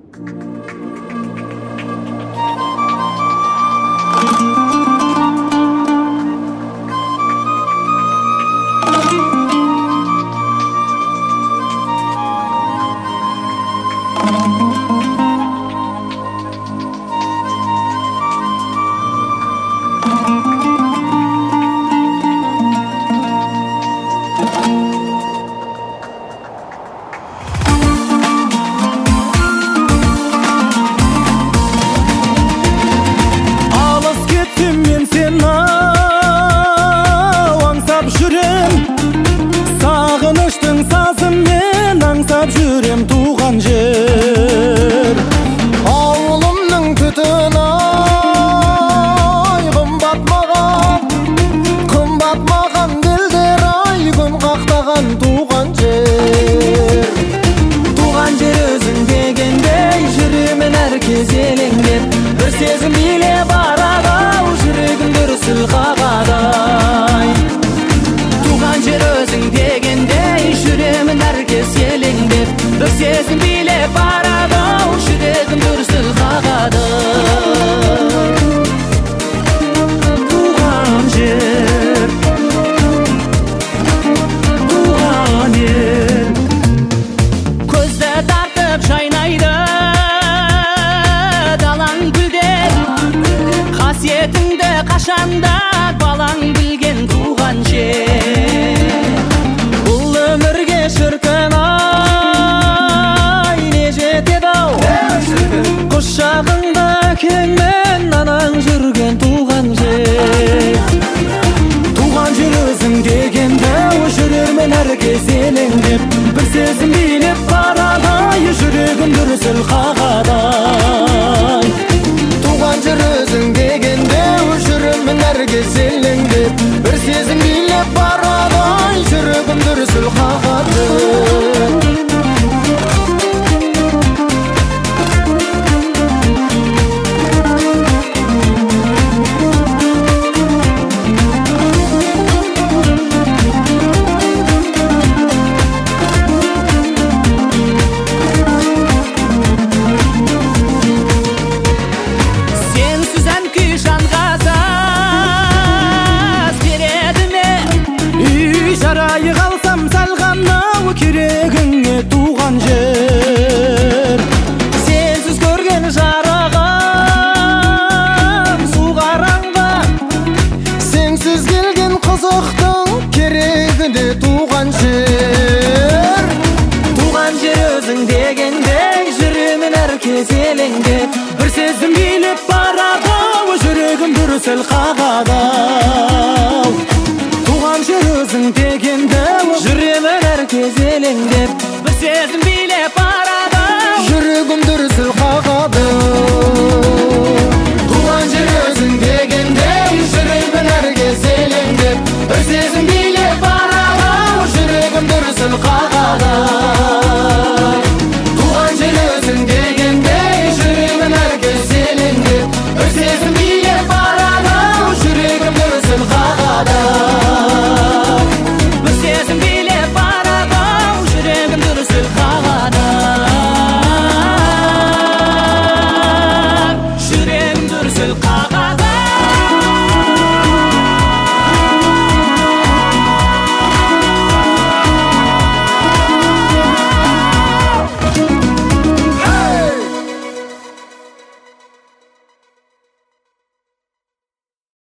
Жүрем туған жер ауылымның түтін ай қымбат маған белдер ай күн қақтаған туған жер өзің дегендей жүремін әр кез елеңдеп бір сезім билеп барады ау жүрегім дүрсіл қағады туған жер өзің дегендей жүремін әр кез елеңдеп бір сезім билеп барады ау жүрегім дүрсіл қағады туған жер туған ел көзді тартып жайнайды далаң гүлдер қасиетіңді қашанда балаң білген туған жер бұл өмірге шіркін құшағыңда кеңмен анаң жүрген туған жер өзің дегенде жүрермен әр кез елеңдеп бір сезім билеп барады жүрегім дүрсіл қағады туған жер өзің дегенде жүрермен әр кез елеңдеп бір сезім билеп барады жүрегім дүрсіл қағады жарай қалсам сәл ғана керегіңе туған жер сенсіз көрген жарығым су қараңғы сенсіз келген қызықтың керегінде туған жер өзің дегендей жүремін әр кез елеңдеп бір сезім билеп барады жүрегім дүрсіл қағады